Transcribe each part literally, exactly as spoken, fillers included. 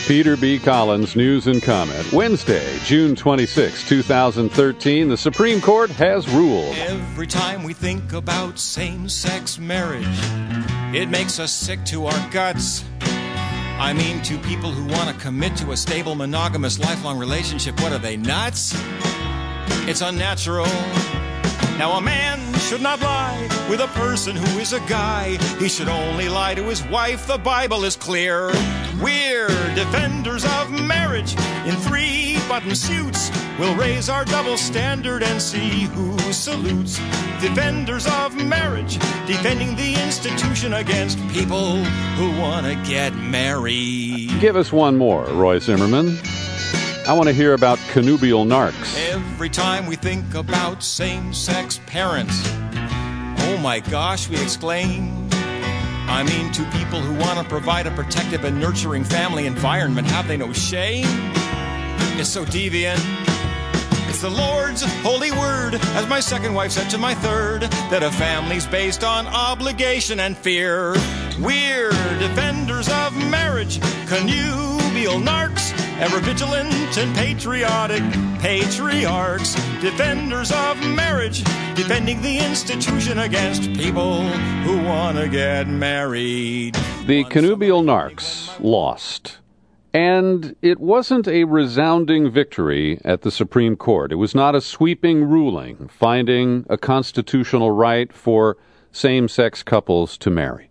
Peter B. Collins, News and Comment. Wednesday, June twenty-sixth, twenty thirteen, the Supreme Court has ruled. Every time we think about same-sex marriage, it makes us sick to our guts. I mean, to people who want to commit to a stable, monogamous, lifelong relationship, what are they, nuts? It's unnatural. Now, a man should not lie with a person who is a guy. He should only lie to his wife. The Bible is clear. We're defenders of marriage in three-button suits. We'll raise our double standard and see who salutes. Defenders of marriage, defending the institution against people who want to get married. Give us one more, Roy Zimmerman. I want to hear about connubial narcs. Every time we think about same-sex parents, oh my gosh, we exclaim. I mean, to people who want to provide a protective and nurturing family environment, have they no shame? It's so deviant. It's the Lord's holy word, as my second wife said to my third, that a family's based on obligation and fear. We're defenders of marriage, connubial narcs, ever vigilant and patriotic patriarchs. Defenders of marriage, defending the institution against people who want to get married. The connubial narcs lost. And it wasn't a resounding victory at the Supreme Court. It was not a sweeping ruling finding a constitutional right for same-sex couples to marry.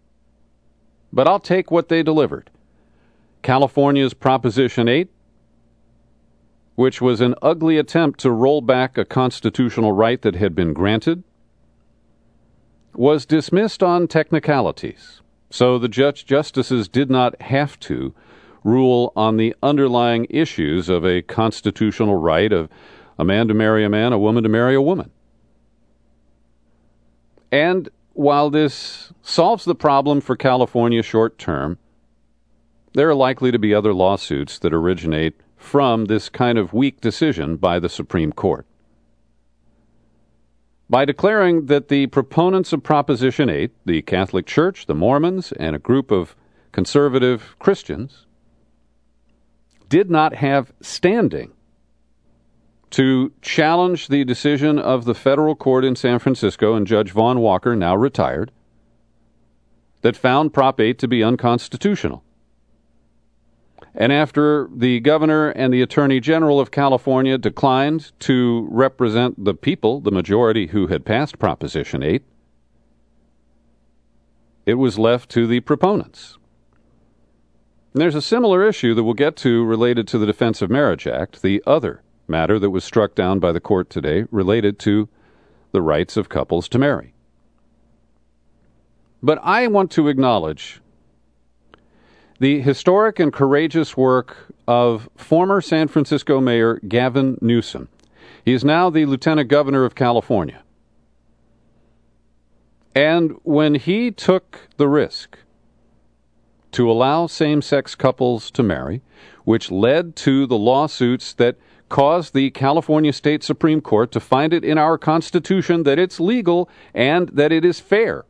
But I'll take what they delivered. California's Proposition eight, which was an ugly attempt to roll back a constitutional right that had been granted, was dismissed on technicalities. So the judge justices did not have to rule on the underlying issues of a constitutional right of a man to marry a man, a woman to marry a woman. And while this solves the problem for California short term, there are likely to be other lawsuits that originate from this kind of weak decision by the Supreme Court. By declaring that the proponents of Proposition eight, the Catholic Church, the Mormons, and a group of conservative Christians, did not have standing to challenge the decision of the federal court in San Francisco and Judge Vaughn Walker, now retired, that found Prop eight to be unconstitutional. And after the governor and the attorney general of California declined to represent the people, the majority who had passed Proposition eight, it was left to the proponents. And there's a similar issue that we'll get to related to the Defense of Marriage Act, the other matter that was struck down by the court today related to the rights of couples to marry. But I want to acknowledge the historic and courageous work of former San Francisco Mayor Gavin Newsom. He is now the Lieutenant Governor of California. And when he took the risk to allow same-sex couples to marry, which led to the lawsuits that caused the California State Supreme Court to find it in our Constitution that it's legal and that it is fair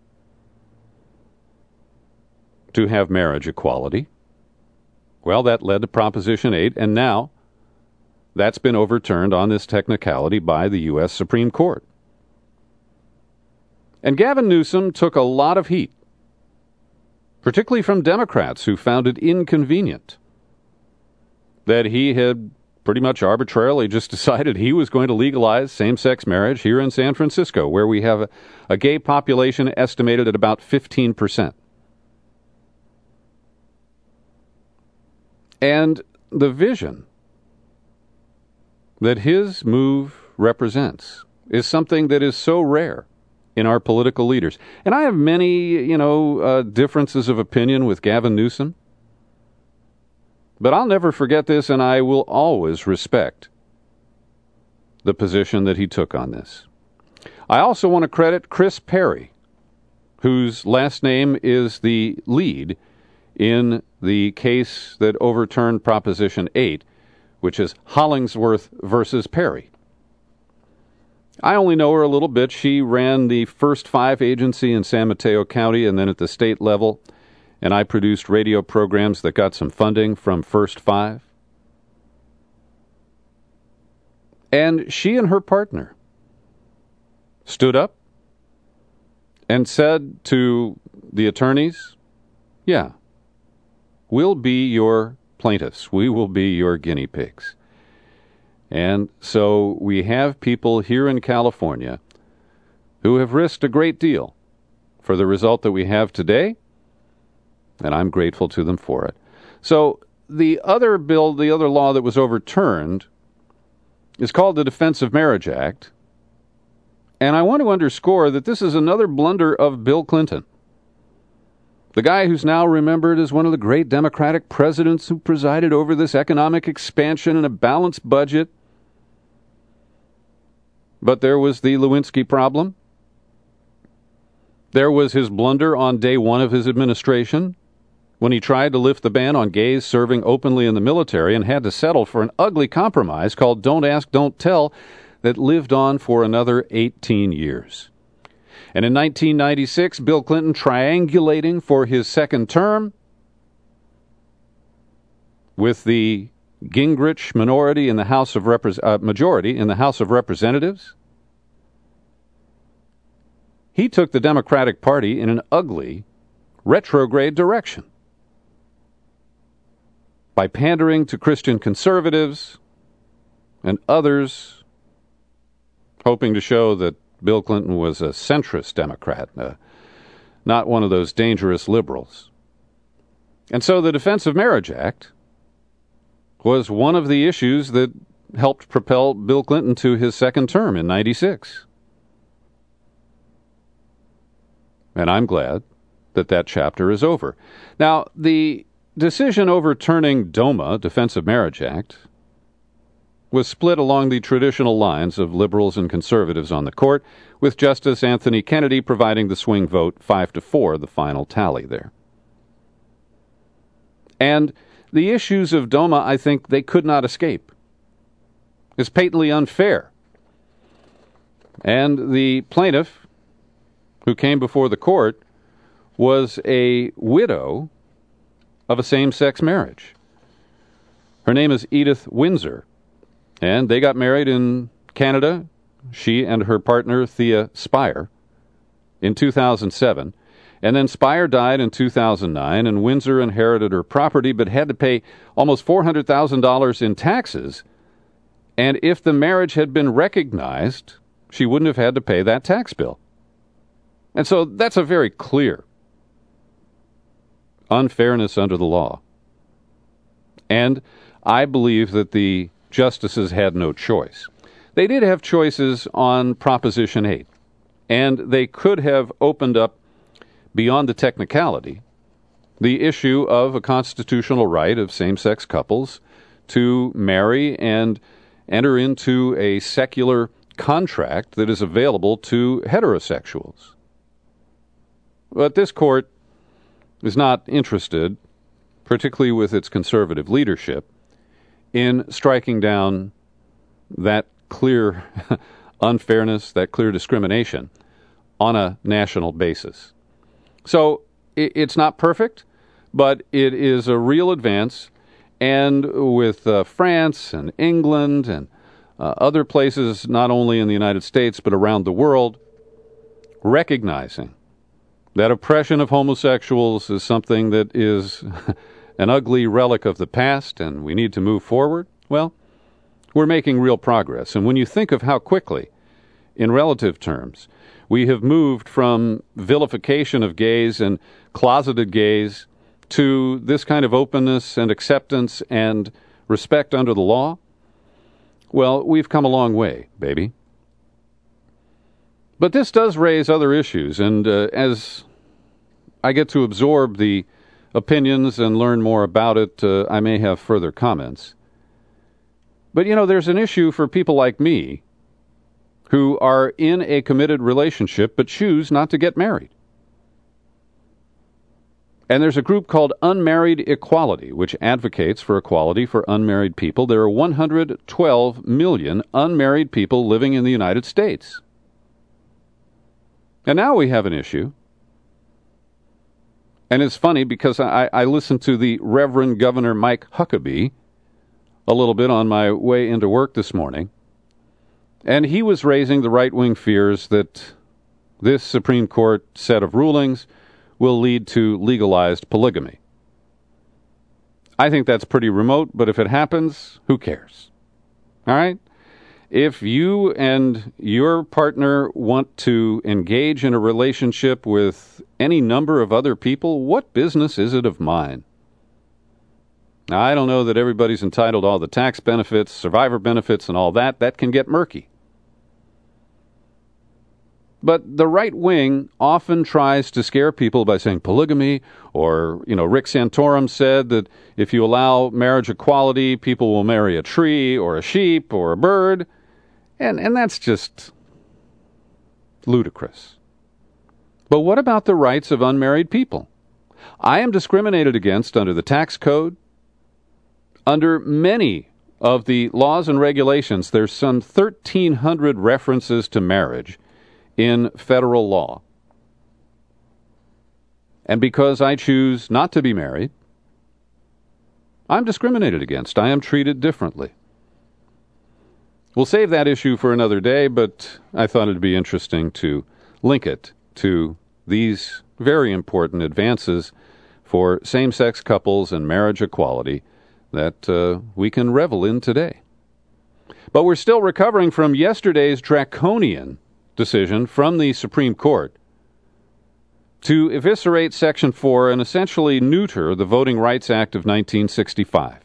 to have marriage equality. Well, that led to Proposition eight, and now that's been overturned on this technicality by the U S Supreme Court. And Gavin Newsom took a lot of heat, particularly from Democrats who found it inconvenient that he had pretty much arbitrarily just decided he was going to legalize same-sex marriage here in San Francisco, where we have a, a gay population estimated at about fifteen percent. And the vision that his move represents is something that is so rare in our political leaders. And I have many, you know, uh, differences of opinion with Gavin Newsom. But I'll never forget this, and I will always respect the position that he took on this. I also want to credit Chris Perry, whose last name is the lead in the case that overturned Proposition eight, which is Hollingsworth versus Perry. I only know her a little bit. She ran the First Five agency in San Mateo County and then at the state level and I produced radio programs that got some funding from First Five. And she and her partner stood up and said to the attorneys, yeah, we'll be your plaintiffs. We will be your guinea pigs. And so we have people here in California who have risked a great deal for the result that we have today, and I'm grateful to them for it. So the other bill, the other law that was overturned is called the Defense of Marriage Act, and I want to underscore that this is another blunder of Bill Clinton, the guy who's now remembered as one of the great Democratic presidents who presided over this economic expansion and a balanced budget. But there was the Lewinsky problem. There was his blunder on day one of his administration when he tried to lift the ban on gays serving openly in the military and had to settle for an ugly compromise called Don't Ask, Don't Tell that lived on for another eighteen years. And in nineteen ninety-six, Bill Clinton, triangulating for his second term with the Gingrich minority in the House of Repres- uh, majority in the House of Representatives, he took the Democratic Party in an ugly, retrograde direction by pandering to Christian conservatives and others, hoping to show that Bill Clinton was a centrist Democrat, uh, not one of those dangerous liberals. And so the Defense of Marriage Act was one of the issues that helped propel Bill Clinton to his second term in ninety-six. And I'm glad that that chapter is over. Now, the decision overturning DOMA, Defense of Marriage Act, was split along the traditional lines of liberals and conservatives on the court, with Justice Anthony Kennedy providing the swing vote five to four, the final tally there. And the issues of DOMA, I think, they could not escape. It's patently unfair. And the plaintiff, who came before the court, was a widow of a same-sex marriage. Her name is Edith Windsor, and they got married in Canada, she and her partner, Thea Spire, in two thousand seven. And then Spire died in two thousand nine, and Windsor inherited her property but had to pay almost four hundred thousand dollars in taxes. And if the marriage had been recognized, she wouldn't have had to pay that tax bill. And so that's a very clear unfairness under the law. And I believe that the justices had no choice. They did have choices on Proposition eight, and they could have opened up, beyond the technicality, the issue of a constitutional right of same-sex couples to marry and enter into a secular contract that is available to heterosexuals. But this court is not interested, particularly with its conservative leadership, in striking down that clear unfairness, that clear discrimination on a national basis. So it's not perfect, but it is a real advance. And with uh, France and England and uh, other places, not only in the United States, but around the world, recognizing that oppression of homosexuals is something that is an ugly relic of the past and we need to move forward, well, we're making real progress. And when you think of how quickly, in relative terms, we have moved from vilification of gays and closeted gays to this kind of openness and acceptance and respect under the law, well, we've come a long way, baby. But this does raise other issues, and uh, as I get to absorb the opinions and learn more about it, uh, I may have further comments. But, you know, there's an issue for people like me who are in a committed relationship but choose not to get married. And there's a group called Unmarried Equality, which advocates for equality for unmarried people. There are one hundred twelve million unmarried people living in the United States. And now we have an issue And it's funny because I, I listened to the Reverend Governor Mike Huckabee a little bit on my way into work this morning, and he was raising the right-wing fears that this Supreme Court set of rulings will lead to legalized polygamy. I think that's pretty remote, but if it happens, who cares? All right? If you and your partner want to engage in a relationship with any number of other people, what business is it of mine? Now, I don't know that everybody's entitled to all the tax benefits, survivor benefits, and all that. That can get murky. But the right wing often tries to scare people by saying polygamy, or, you know, Rick Santorum said that if you allow marriage equality, people will marry a tree or a sheep or a bird. And and that's just ludicrous. But what about the rights of unmarried people? I am discriminated against under the tax code. Under many of the laws and regulations, there's some thirteen hundred references to marriage in federal law. And because I choose not to be married, I'm discriminated against. I am treated differently. We'll save that issue for another day, but I thought it'd be interesting to link it to these very important advances for same-sex couples and marriage equality that uh, we can revel in today. But we're still recovering from yesterday's draconian decision from the Supreme Court to eviscerate Section four and essentially neuter the Voting Rights Act of nineteen sixty-five.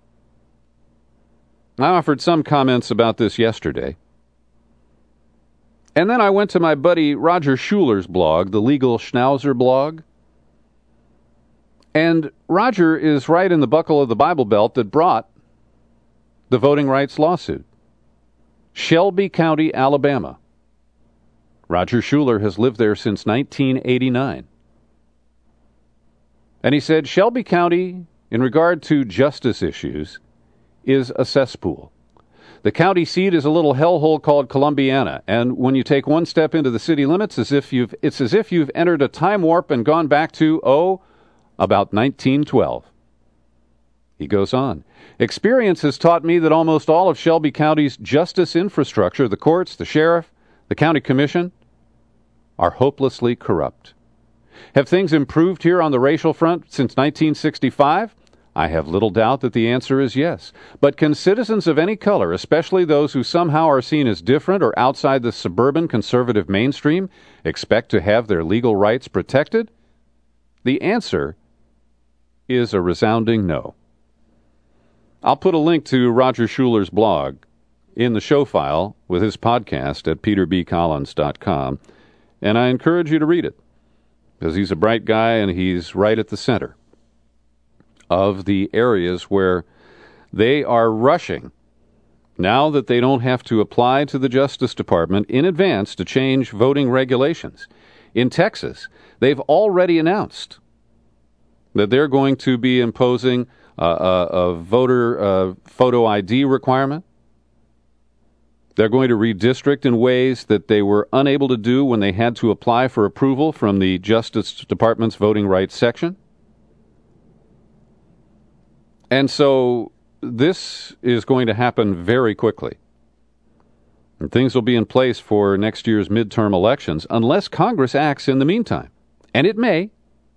I offered some comments about this yesterday. And then I went to my buddy Roger Schuler's blog, the Legal Schnauzer blog. And Roger is right in the buckle of the Bible Belt that brought the voting rights lawsuit. Shelby County, Alabama. Roger Schuler has lived there since nineteen eighty-nine. And he said Shelby County, in regard to justice issues, is a cesspool. The county seat is a little hellhole called Columbiana, and when you take one step into the city limits, as if you've, it's as if you've entered a time warp and gone back to, oh, about nineteen twelve. He goes on. Experience has taught me that almost all of Shelby County's justice infrastructure, the courts, the sheriff, the county commission, are hopelessly corrupt. Have things improved here on the racial front since nineteen sixty-five? I have little doubt that the answer is yes. But can citizens of any color, especially those who somehow are seen as different or outside the suburban conservative mainstream, expect to have their legal rights protected? The answer is a resounding no. I'll put a link to Roger Schuler's blog in the show file with his podcast at peter b collins dot com, and I encourage you to read it, because he's a bright guy and he's right at the center of the areas where they are rushing, now that they don't have to apply to the Justice Department in advance to change voting regulations. In Texas, they've already announced that they're going to be imposing uh, a, a voter uh, photo I D requirement. They're going to redistrict in ways that they were unable to do when they had to apply for approval from the Justice Department's voting rights section. And so this is going to happen very quickly. And things will be in place for next year's midterm elections unless Congress acts in the meantime. And it may.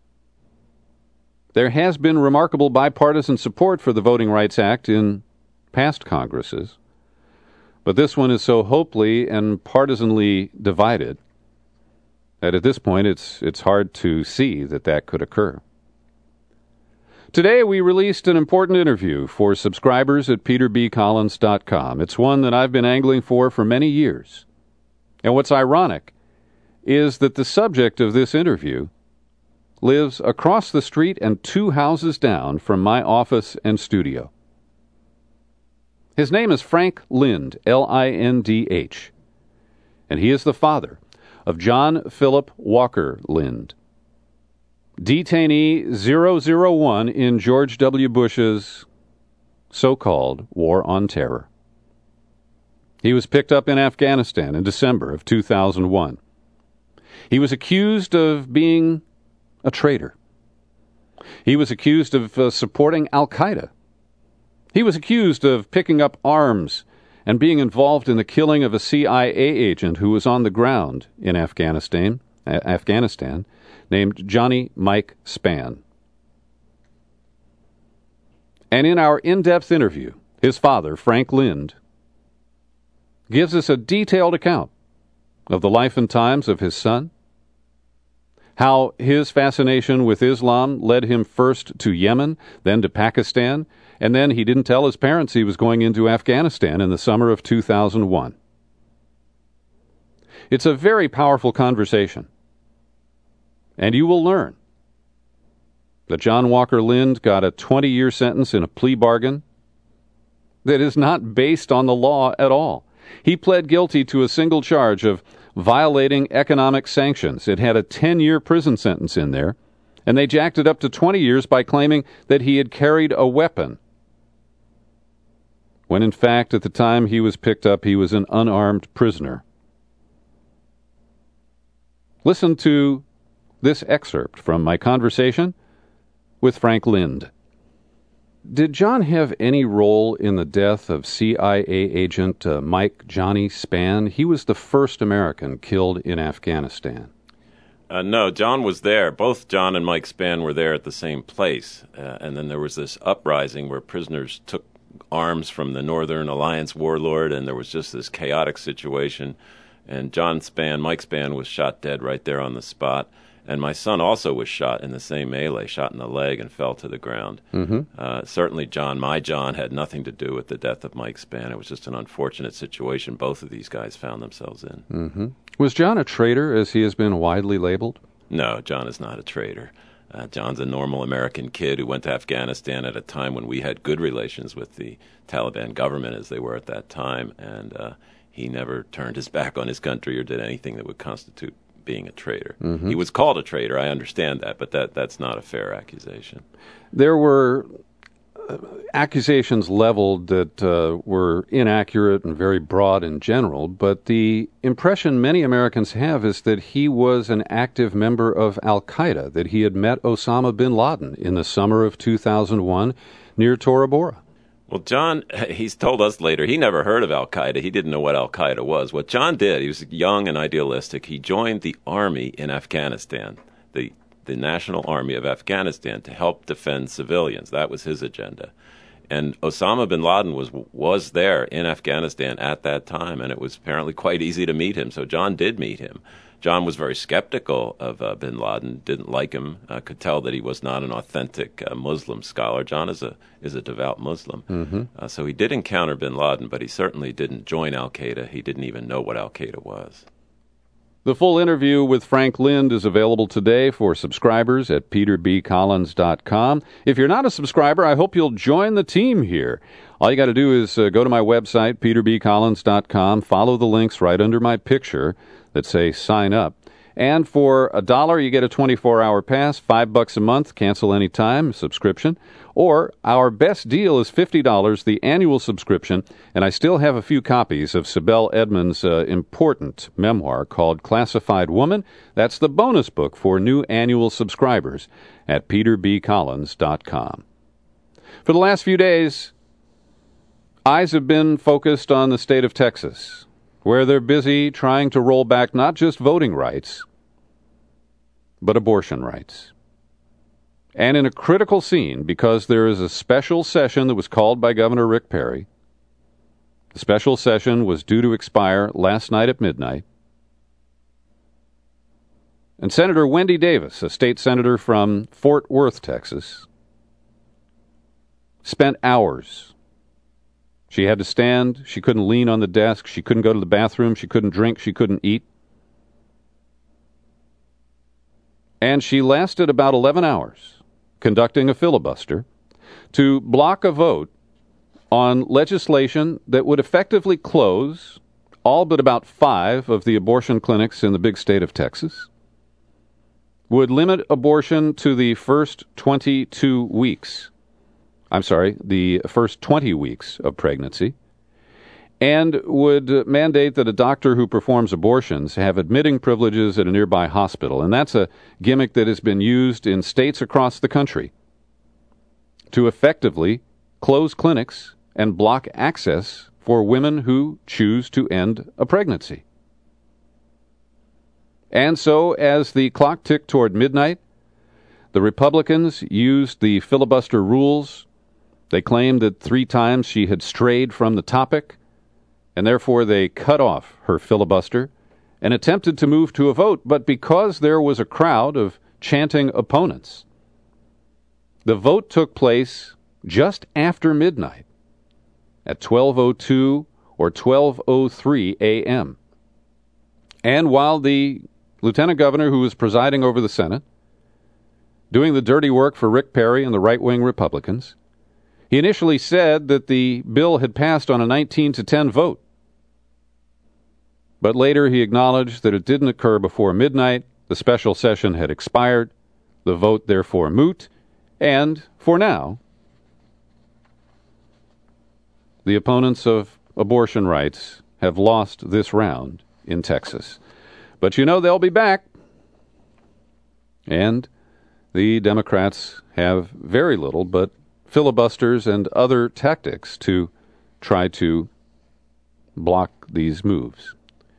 There has been remarkable bipartisan support for the Voting Rights Act in past Congresses. But this one is so hopefully and partisanly divided that at this point it's it's hard to see that that could occur. Today we released an important interview for subscribers at peter b collins dot com. It's one that I've been angling for for many years. And what's ironic is that the subject of this interview lives across the street and two houses down from my office and studio. His name is Frank Lind, L I N D H, and he is the father of John Philip Walker Lind, detainee zero zero one in George W. Bush's so-called War on Terror. He was picked up in Afghanistan in December of two thousand one. He was accused of being a traitor, He was accused of uh, supporting Al-Qaeda. He was accused of picking up arms and being involved in the killing of a C I A agent who was on the ground in Afghanistan, uh, Afghanistan, named Johnny Mike Spann. And in our in-depth interview, his father, Frank Lind, gives us a detailed account of the life and times of his son, how his fascination with Islam led him first to Yemen, then to Pakistan, and then he didn't tell his parents he was going into Afghanistan in the summer of two thousand one. It's a very powerful conversation, and you will learn that John Walker Lind got a twenty-year sentence in a plea bargain that is not based on the law at all. He pled guilty to a single charge of violating economic sanctions. It had a ten-year prison sentence in there, and they jacked it up to twenty years by claiming that he had carried a weapon, when in fact, at the time he was picked up, he was an unarmed prisoner. Listen to this excerpt from my conversation with Frank Lind. Did John have any role in the death of C I A agent uh, Mike Johnny Spann? He was the first American killed in Afghanistan. Uh, no, John was there. Both John and Mike Spann were there at the same place. Uh, and then there was this uprising where prisoners took arms from the Northern Alliance warlord, and there was just this chaotic situation. And John Spann, Mike Spann, was shot dead right there on the spot. And my son also was shot in the same melee, shot in the leg and fell to the ground. Mm-hmm. Uh, certainly John, my John, had nothing to do with the death of Mike Spann. It was just an unfortunate situation both of these guys found themselves in. Mm-hmm. Was John a traitor, as he has been widely labeled? No, John is not a traitor. Uh, John's a normal American kid who went to Afghanistan at a time when we had good relations with the Taliban government, as they were at that time, and uh, he never turned his back on his country or did anything that would constitute being a traitor. Mm-hmm. He was called a traitor, I understand that, but that, that's not a fair accusation. There were uh, accusations leveled that uh, were inaccurate and very broad in general, but the impression many Americans have is that he was an active member of Al-Qaeda, that he had met Osama bin Laden in the summer of two thousand one near Tora Bora. Well, John, he's told us later, he never heard of Al-Qaeda. He didn't know what Al-Qaeda was. What John did, he was young and idealistic. He joined the army in Afghanistan, the, the National Army of Afghanistan, to help defend civilians. That was his agenda. And Osama bin Laden was was there in Afghanistan at that time, and it was apparently quite easy to meet him. So John did meet him. John was very skeptical of uh, bin Laden, didn't like him, uh, could tell that he was not an authentic uh, Muslim scholar. John is a is a devout Muslim. Mm-hmm. Uh, so he did encounter bin Laden, but he certainly didn't join Al-Qaeda. He didn't even know what Al-Qaeda was. The full interview with Frank Lind is available today for subscribers at peter b collins dot com. If you're not a subscriber, I hope you'll join the team here. All you got to do is uh, go to my website, peter b collins dot com, follow the links right under my picture that say sign up. And for a dollar, you get a twenty-four hour pass, five bucks a month, cancel anytime, subscription. Or our best deal is fifty dollars, the annual subscription, and I still have a few copies of Sibel Edmonds' uh, important memoir called Classified Woman. That's the bonus book for new annual subscribers at peter b collins dot com. For the last few days, eyes have been focused on the state of Texas, where they're busy trying to roll back not just voting rights, but abortion rights. And in a critical scene, because there is a special session that was called by Governor Rick Perry. The special session was due to expire last night at midnight. And Senator Wendy Davis, a state senator from Fort Worth, Texas, spent hours. She had to stand. She couldn't lean on the desk. She couldn't go to the bathroom. She couldn't drink. She couldn't eat. And she lasted about eleven hours conducting a filibuster to block a vote on legislation that would effectively close all but about five of the abortion clinics in the big state of Texas, would limit abortion to the first twenty-two weeks. I'm sorry, the first twenty weeks of pregnancy, and would mandate that a doctor who performs abortions have admitting privileges at a nearby hospital. And that's a gimmick that has been used in states across the country to effectively close clinics and block access for women who choose to end a pregnancy. And so, as the clock ticked toward midnight, the Republicans used the filibuster rules. They claimed that three times she had strayed from the topic, and therefore they cut off her filibuster and attempted to move to a vote. But because there was a crowd of chanting opponents, the vote took place just after midnight at twelve oh two or twelve oh three a.m. And while the lieutenant governor who was presiding over the Senate, doing the dirty work for Rick Perry and the right-wing Republicans, he initially said that the bill had passed on a nineteen to ten vote. But later he acknowledged that it didn't occur before midnight, the special session had expired, the vote therefore moot, and, for now, the opponents of abortion rights have lost this round in Texas. But you know they'll be back. And the Democrats have very little but filibusters and other tactics to try to block these moves.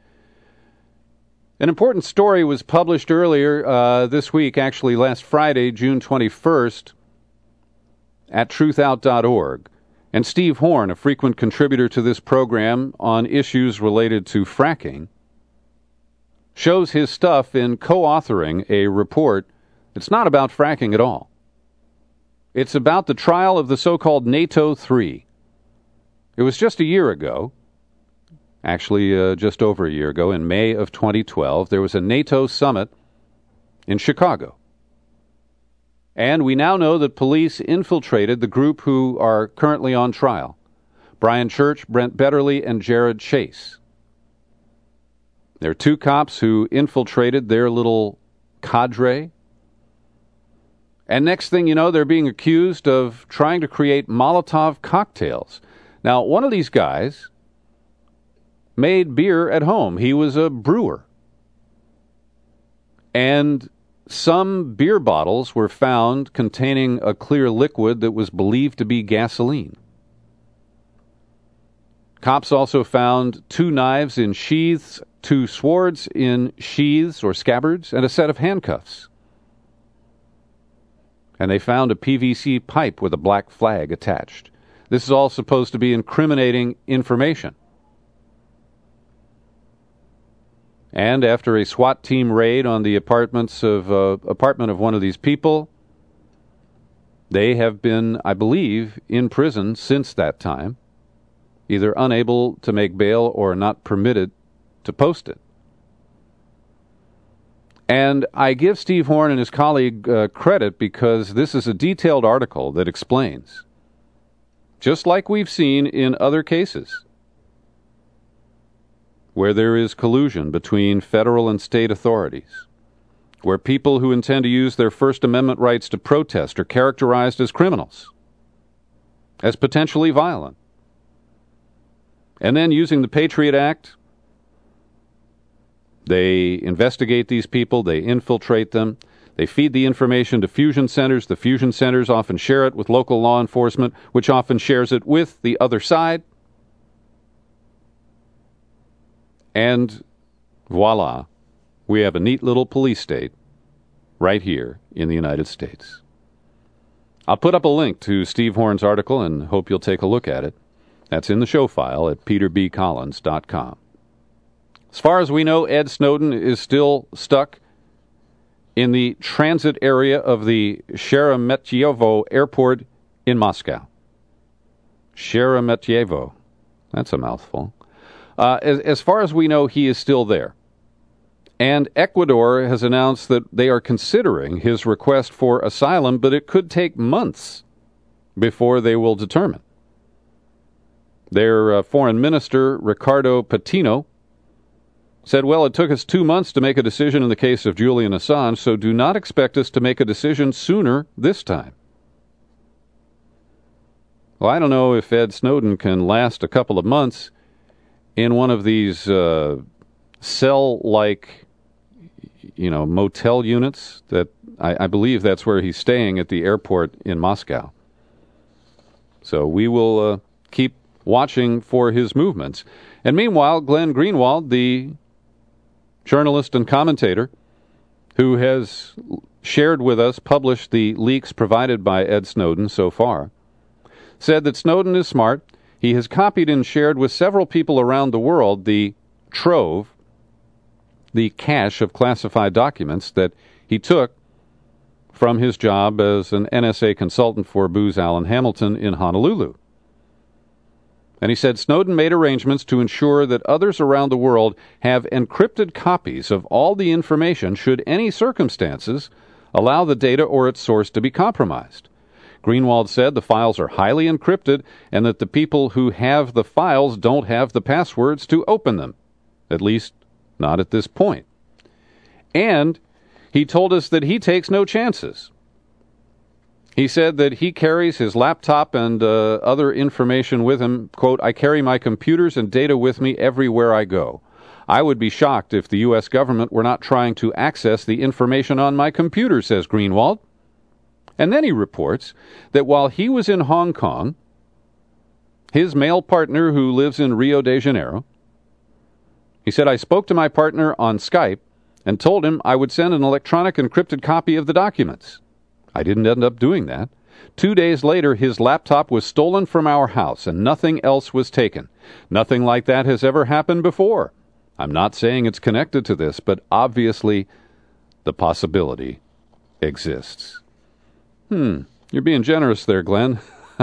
An important story was published earlier uh, this week, actually last Friday, June twenty-first, at truth out dot org. And Steve Horn, a frequent contributor to this program on issues related to fracking, shows his stuff in co-authoring a report that's not about fracking at all. It's about the trial of the so-called NATO three. It was just a year ago, actually uh, just over a year ago, in May of twenty twelve, there was a NATO summit in Chicago. And we now know that police infiltrated the group who are currently on trial: Brian Church, Brent Betterly, and Jared Chase. There are two cops who infiltrated their little cadre. And next thing you know, they're being accused of trying to create Molotov cocktails. Now, one of these guys made beer at home. He was a brewer. And some beer bottles were found containing a clear liquid that was believed to be gasoline. Cops also found two knives in sheaths, two swords in sheaths or scabbards, and a set of handcuffs. And they found a P V C pipe with a black flag attached. This is all supposed to be incriminating information. And after a SWAT team raid on the apartments of uh, apartment of one of these people, they have been, I believe, in prison since that time, either unable to make bail or not permitted to post it. And I give Steve Horn and his colleague uh, credit because this is a detailed article that explains, just like we've seen in other cases, where there is collusion between federal and state authorities, where people who intend to use their First Amendment rights to protest are characterized as criminals, as potentially violent. And then using the Patriot Act, they investigate these people, they infiltrate them, they feed the information to fusion centers. The fusion centers often share it with local law enforcement, which often shares it with the other side. And voila, we have a neat little police state right here in the United States. I'll put up a link to Steve Horn's article and hope you'll take a look at it. That's in the show file at peter b collins dot com. As far as we know, Ed Snowden is still stuck in the transit area of the Sheremetyevo airport in Moscow. Sheremetyevo. That's a mouthful. Uh, as, as far as we know, he is still there. And Ecuador has announced that they are considering his request for asylum, but it could take months before they will determine. Their uh, foreign minister, Ricardo Patino, said, well, it took us two months to make a decision in the case of Julian Assange, so do not expect us to make a decision sooner this time. Well, I don't know if Ed Snowden can last a couple of months in one of these uh, cell-like, you know, motel units that I, I believe that's where he's staying at the airport in Moscow. So we will uh, keep watching for his movements. And meanwhile, Glenn Greenwald, the journalist and commentator who has shared with us, published the leaks provided by Ed Snowden so far, said that Snowden is smart. He has copied and shared with several people around the world the trove, the cache of classified documents that he took from his job as an N S A consultant for Booz Allen Hamilton in Honolulu. And he said Snowden made arrangements to ensure that others around the world have encrypted copies of all the information should any circumstances allow the data or its source to be compromised. Greenwald said the files are highly encrypted and that the people who have the files don't have the passwords to open them, at least not at this point. And he told us that he takes no chances. He said that he carries his laptop and uh, other information with him. Quote, I carry my computers and data with me everywhere I go. I would be shocked if the U S government were not trying to access the information on my computer, says Greenwald. And then he reports that while he was in Hong Kong, his male partner who lives in Rio de Janeiro, he said, I spoke to my partner on Skype and told him I would send an electronic encrypted copy of the documents. I didn't end up doing that. Two days later, his laptop was stolen from our house and nothing else was taken. Nothing like that has ever happened before. I'm not saying it's connected to this, but obviously the possibility exists. Hmm, you're being generous there, Glenn.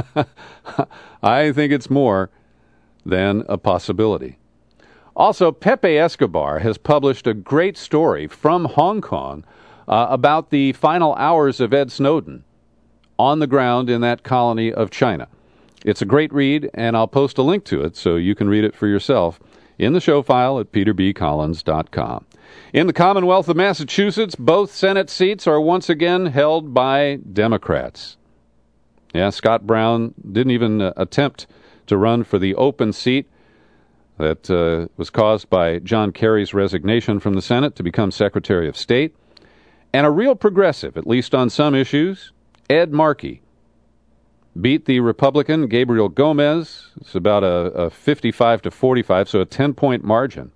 I think it's more than a possibility. Also, Pepe Escobar has published a great story from Hong Kong uh, about the final hours of Ed Snowden on the ground in that colony of China. It's a great read, and I'll post a link to it so you can read it for yourself in the show file at peter b collins dot com. In the Commonwealth of Massachusetts, both Senate seats are once again held by Democrats. Yeah, Scott Brown didn't even uh, attempt to run for the open seat that uh, was caused by John Kerry's resignation from the Senate to become Secretary of State. And a real progressive, at least on some issues, Ed Markey, beat the Republican Gabriel Gomez. It's about a, a fifty-five to forty-five, so a ten-point margin.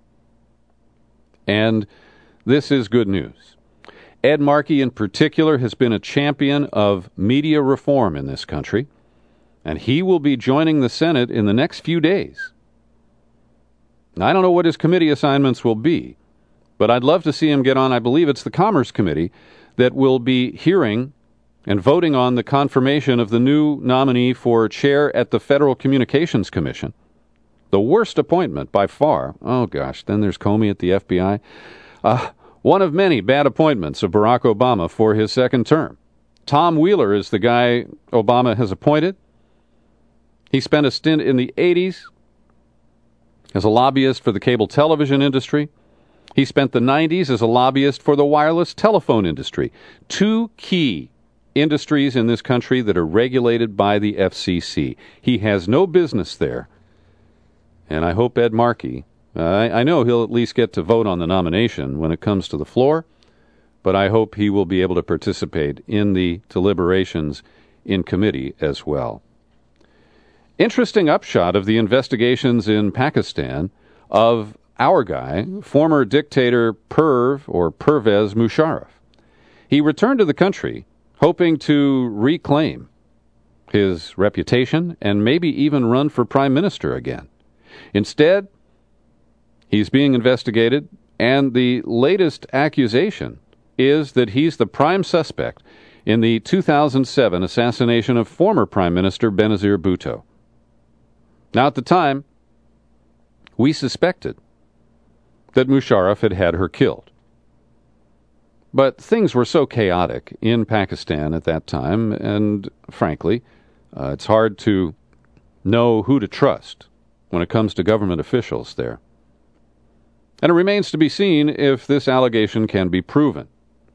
And this is good news. Ed Markey, in particular, has been a champion of media reform in this country, and he will be joining the Senate in the next few days. Now, I don't know what his committee assignments will be, but I'd love to see him get on. I believe it's the Commerce Committee that will be hearing and voting on the confirmation of the new nominee for chair at the Federal Communications Commission. The worst appointment by far. Oh, gosh, then there's Comey at the F B I. Uh, one of many bad appointments of Barack Obama for his second term. Tom Wheeler is the guy Obama has appointed. He spent a stint in the eighties as a lobbyist for the cable television industry. He spent the nineties as a lobbyist for the wireless telephone industry. Two key industries in this country that are regulated by the F C C. He has no business there. And I hope Ed Markey, uh, I, I know he'll at least get to vote on the nomination when it comes to the floor, but I hope he will be able to participate in the deliberations in committee as well. Interesting upshot of the investigations in Pakistan of our guy, former dictator Perv or Pervez Musharraf. He returned to the country hoping to reclaim his reputation and maybe even run for prime minister again. Instead, he's being investigated, and the latest accusation is that he's the prime suspect in the two thousand seven assassination of former Prime Minister Benazir Bhutto. Now, at the time, we suspected that Musharraf had had her killed. But things were so chaotic in Pakistan at that time, and frankly, uh, it's hard to know who to trust when it comes to government officials there. And it remains to be seen if this allegation can be proven.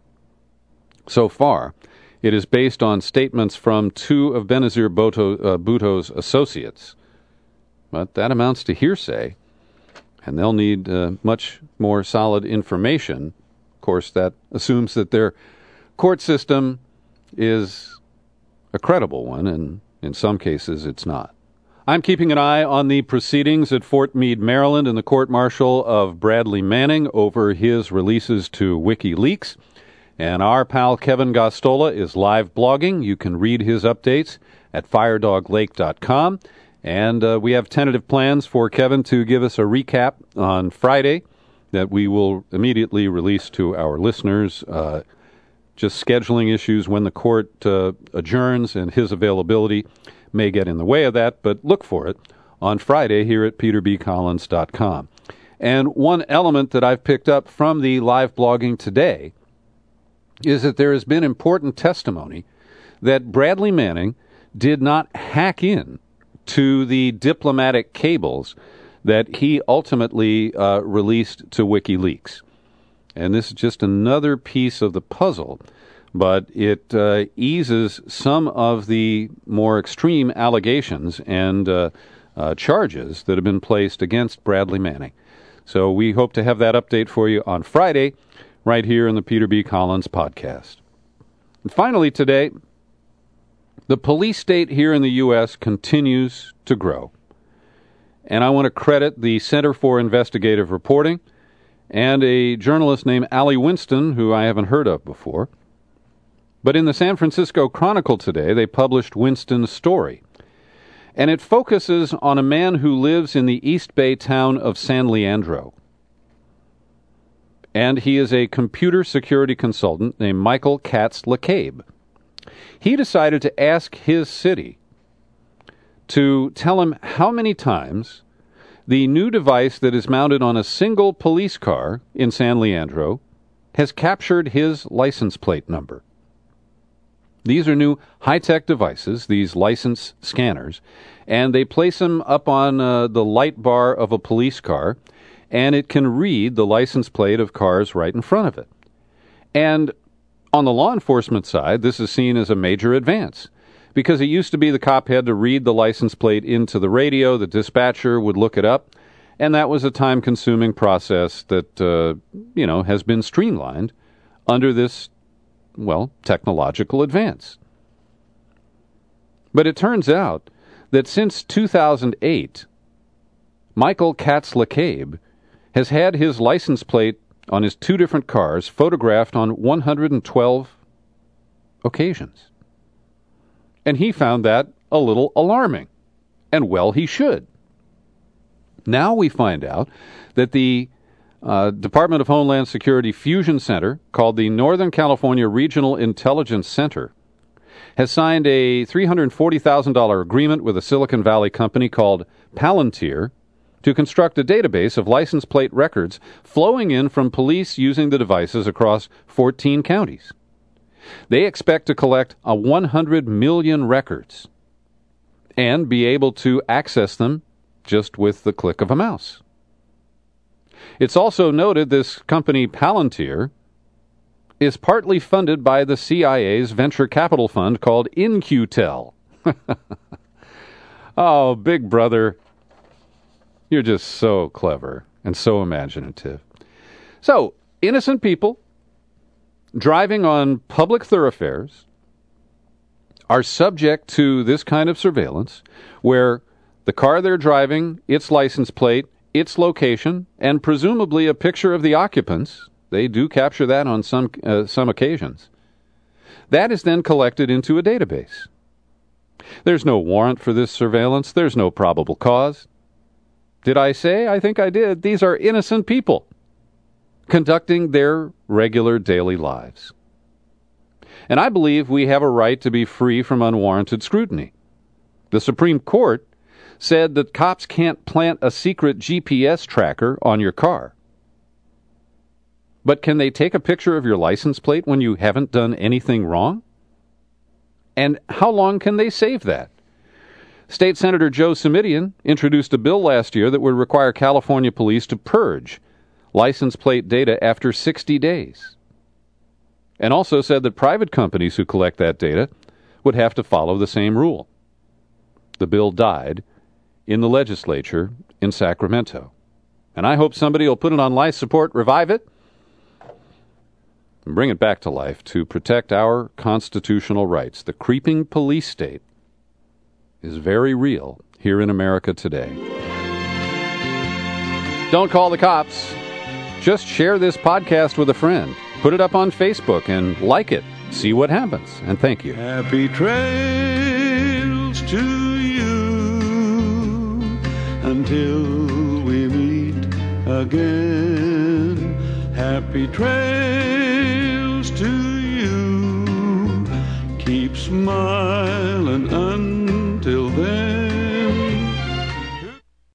So far, it is based on statements from two of Benazir Bhutto, uh, Bhutto's associates. But that amounts to hearsay, and they'll need uh, much more solid information. Of course, that assumes that their court system is a credible one, and In some cases, it's not. I'm keeping an eye on the proceedings at Fort Meade, Maryland, in the court-martial of Bradley Manning over his releases to WikiLeaks. And our pal Kevin Gosztola is live blogging. You can read his updates at firedog lake dot com. And uh, we have tentative plans for Kevin to give us a recap on Friday that we will immediately release to our listeners. Uh, just scheduling issues when the court uh, adjourns, and his availability may get in the way of that, but look for it on Friday here at peter b collins dot com. And one element that I've picked up from the live blogging today is that there has been important testimony that Bradley Manning did not hack in to the diplomatic cables that he ultimately uh, released to WikiLeaks. And this is just another piece of the puzzle, but it uh, eases some of the more extreme allegations and uh, uh, charges that have been placed against Bradley Manning. So we hope to have that update for you on Friday, right here in the Peter B. Collins podcast. And finally today, the police state here in the U S continues to grow. And I want to credit the Center for Investigative Reporting and a journalist named Allie Winston, who I haven't heard of before. But in the San Francisco Chronicle today, they published Winston's story. And it focuses on a man who lives in the East Bay town of San Leandro. And he is a computer security consultant named Michael Katz-LeCabe. He decided to ask his city to tell him how many times the new device that is mounted on a single police car in San Leandro has captured his license plate number. These are new high-tech devices, these license scanners, and they place them up on uh, the light bar of a police car, and it can read the license plate of cars right in front of it. And on the law enforcement side, this is seen as a major advance, because it used to be the cop had to read the license plate into the radio, the dispatcher would look it up, and that was a time-consuming process that, uh, you know, has been streamlined under this, well, technological advance. But it turns out that since two thousand eight, Michael Katz-LeCabe has had his license plate on his two different cars photographed on one hundred twelve occasions. And he found that a little alarming. And well, he should. Now we find out that the uh, Department of Homeland Security Fusion Center, called the Northern California Regional Intelligence Center, has signed a three hundred forty thousand dollars agreement with a Silicon Valley company called Palantir to construct a database of license plate records flowing in from police using the devices across fourteen counties. They expect to collect a one hundred million records and be able to access them just with the click of a mouse. It's also noted this company Palantir is partly funded by the C I A's venture capital fund called In-Q-Tel. Oh, Big Brother, you're just so clever and so imaginative. So, innocent people driving on public thoroughfares are subject to this kind of surveillance where the car they're driving, its license plate, its location, and presumably a picture of the occupants, they do capture that on some uh, some occasions, that is then collected into a database. There's no warrant for this surveillance. There's no probable cause. Did I say? I think I did. These are innocent people conducting their regular daily lives. And I believe we have a right to be free from unwarranted scrutiny. The Supreme Court said that cops can't plant a secret G P S tracker on your car. But can they take a picture of your license plate when you haven't done anything wrong? And how long can they save that? State Senator Joe Simitian introduced a bill last year that would require California police to purge license plate data after sixty days. And also said that private companies who collect that data would have to follow the same rule. The bill died in the legislature in Sacramento. And I hope somebody will put it on life support, revive it, and bring it back to life to protect our constitutional rights. The creeping police state is very real here in America today. Don't call the cops. Just share this podcast with a friend. Put it up on Facebook and like it. See what happens. And thank you. Happy trails to you until we meet again. Happy trails to you. Keep smiling until then.